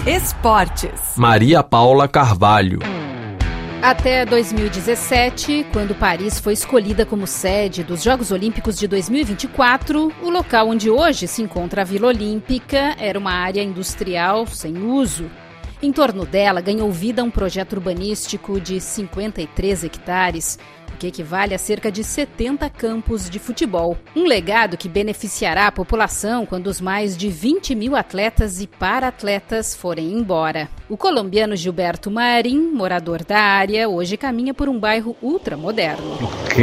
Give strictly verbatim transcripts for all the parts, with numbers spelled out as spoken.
Esportes. Maria Paula Carvalho. Até dois mil e dezessete, quando Paris foi escolhida como sede dos Jogos Olímpicos de dois mil e vinte e quatro, o local onde hoje se encontra a Vila Olímpica era uma área industrial sem uso. Em torno dela ganhou vida um projeto urbanístico de cinquenta e três hectares, o que equivale a cerca de setenta campos de futebol. Um legado que beneficiará a população quando os mais de vinte mil atletas e para-atletas forem embora. O colombiano Gilberto Marim, morador da área, hoje caminha por um bairro ultramoderno.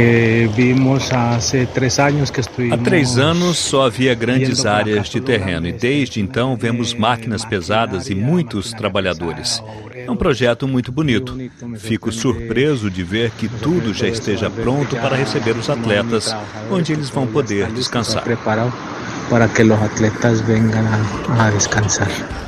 Há três anos só havia grandes áreas de terreno e desde então vemos máquinas pesadas e muitos trabalhadores. É um projeto muito bonito. Fico surpreso de ver que tudo já esteja pronto para receber os atletas, onde eles vão poder descansar. Para que os atletas venham a descansar.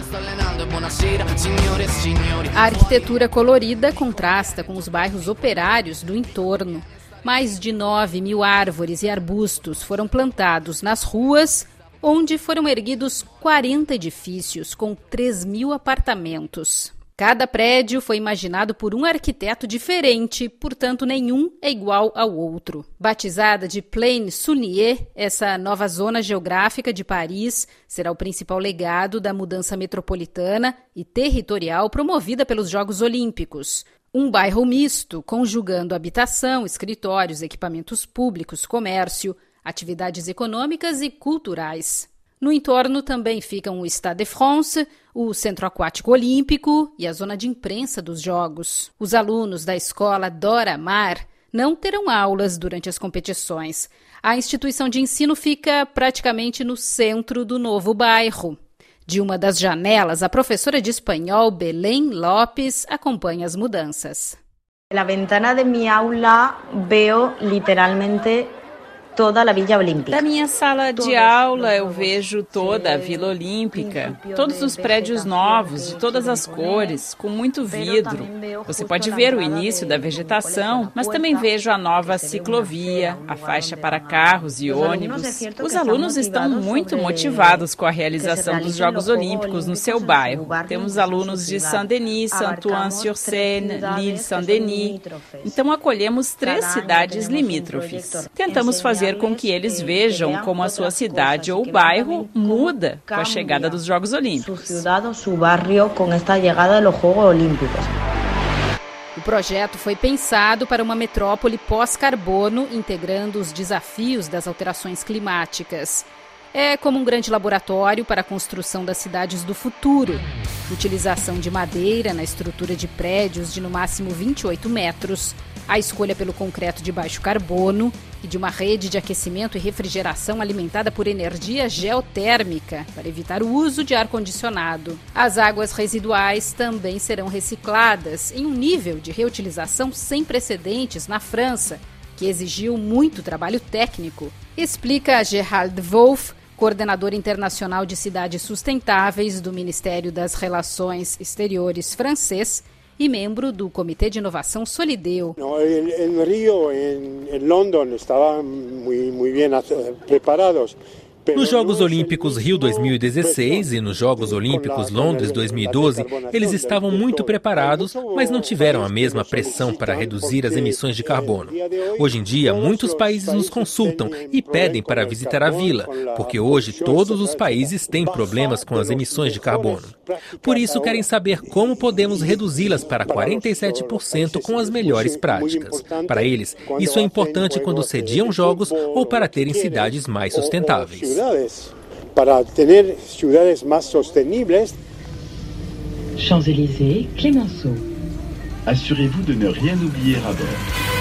A arquitetura colorida contrasta com os bairros operários do entorno. Mais de nove mil árvores e arbustos foram plantados nas ruas, onde foram erguidos quarenta edifícios com três mil apartamentos. Cada prédio foi imaginado por um arquiteto diferente, portanto nenhum é igual ao outro. Batizada de Plaine Saunier, essa nova zona geográfica de Paris será o principal legado da mudança metropolitana e territorial promovida pelos Jogos Olímpicos. Um bairro misto, conjugando habitação, escritórios, equipamentos públicos, comércio, atividades econômicas e culturais. No entorno também ficam o Stade de France, o Centro Aquático Olímpico e a zona de imprensa dos Jogos. Os alunos da escola Dora Maar não terão aulas durante as competições. A instituição de ensino fica praticamente no centro do novo bairro. De uma das janelas, a professora de espanhol Belém Lopes acompanha as mudanças. Na ventana de minha aula, vejo literalmente toda a Vila Olímpica. Da minha sala de aula eu vejo toda a Vila Olímpica, todos os prédios novos, de todas as cores, com muito vidro. Você pode ver o início da vegetação, mas também vejo a nova ciclovia, a faixa para carros e ônibus. Os alunos estão muito motivados com a realização dos Jogos Olímpicos no seu bairro. Temos alunos de Saint-Denis, Saint-Ouen-sur-Seine, Lille, Saint-Denis. Então acolhemos três cidades limítrofes. Tentamos fazer com que eles vejam como a sua cidade ou bairro muda com a chegada dos Jogos Olímpicos. O projeto foi pensado para uma metrópole pós-carbono, integrando os desafios das alterações climáticas. É como um grande laboratório para a construção das cidades do futuro. Utilização de madeira na estrutura de prédios de no máximo vinte e oito metros, a escolha pelo concreto de baixo carbono e de uma rede de aquecimento e refrigeração alimentada por energia geotérmica para evitar o uso de ar-condicionado. As águas residuais também serão recicladas em um nível de reutilização sem precedentes na França, que exigiu muito trabalho técnico, explica Gerald Wolff, coordenador internacional de cidades sustentáveis do Ministério das Relações Exteriores francês e membro do Comitê de Inovação Solideo. Em Rio, em Londres, estavam muito bem preparados. Nos Jogos Olímpicos Rio dois mil e dezesseis e nos Jogos Olímpicos Londres dois mil e doze, eles estavam muito preparados, mas não tiveram a mesma pressão para reduzir as emissões de carbono. Hoje em dia, muitos países nos consultam e pedem para visitar a vila, porque hoje todos os países têm problemas com as emissões de carbono. Por isso, querem saber como podemos reduzi-las para quarenta e sete por cento com as melhores práticas. Para eles, isso é importante quando sediam jogos ou para terem cidades mais sustentáveis. Para ter cidades mais sustentáveis. Champs-Élysées, Clemenceau. Assurez-vous de ne rien oublier à bord.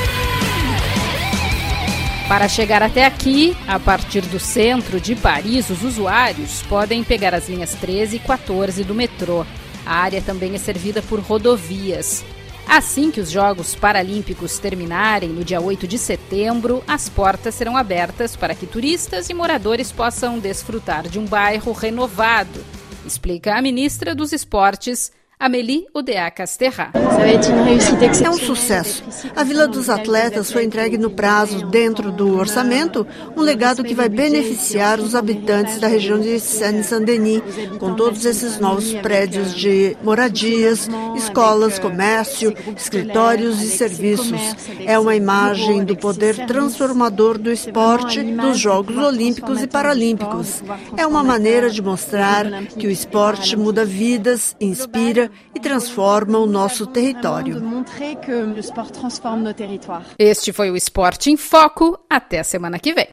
Para chegar até aqui, a partir do centro de Paris, os usuários podem pegar as linhas treze e quatorze do metrô. A área também é servida por rodovias. Assim que os Jogos Paralímpicos terminarem no dia oito de setembro, as portas serão abertas para que turistas e moradores possam desfrutar de um bairro renovado, explica a ministra dos Esportes, Amélie Oudéa-Castéra. É um sucesso. A Vila dos Atletas foi entregue no prazo, dentro do orçamento, um legado que vai beneficiar os habitantes da região de Seine-Saint-Denis, com todos esses novos prédios de moradias, escolas, comércio, escritórios e serviços. É uma imagem do poder transformador do esporte dos Jogos Olímpicos e Paralímpicos. É uma maneira de mostrar que o esporte muda vidas, inspira e transforma o nosso território. Este foi o Esporte em Foco. Até a semana que vem.